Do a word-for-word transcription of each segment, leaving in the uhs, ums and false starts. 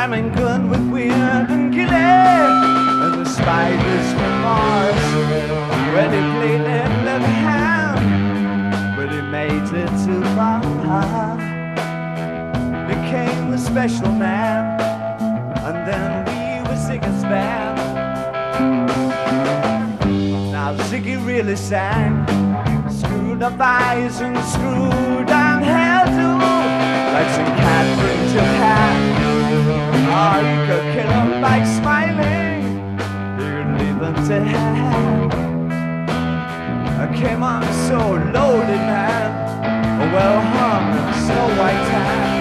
rhyming good with weird and gilly, and the spiders from Mars. When he played that left hand, but he made it too far. Became the special man, and then we were Ziggy's band. Now Ziggy really sang, screwed up eyes and screwed down hairdo, like some cat from Japan. Oh, you could kill him by smiling, you'd leave him to hand. I came on so loaded, man, well hung and so white tan.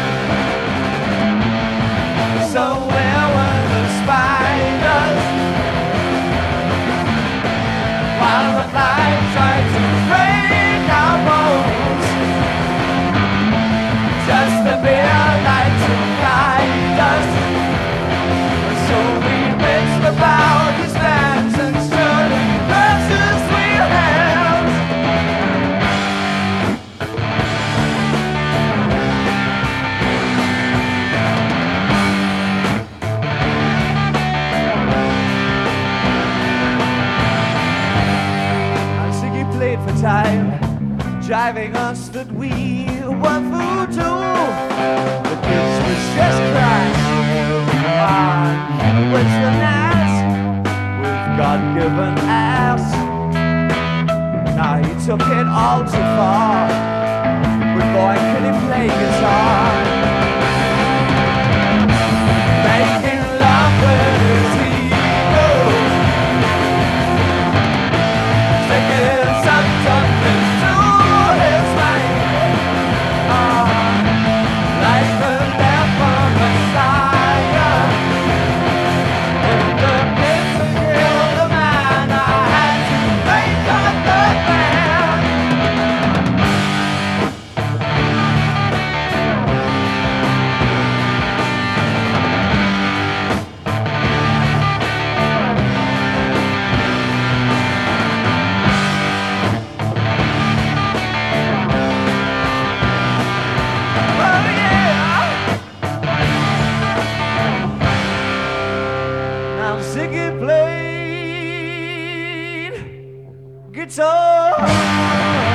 So where were the spiders while the flies tried to break our bones? Just a beer light to guide us. So we raced about his lands and stood versus sweet hands. Played for time, driving us that we were voodoo. The kids was just crash, and was the Nas with God-given ass. Now he took it all too far, but boy could he play guitar. Making love with his ego, sticking something to his mind, oh, like the leper Messiah. In the pits to kill the man, I had to break up the band. Ziggy played guitar.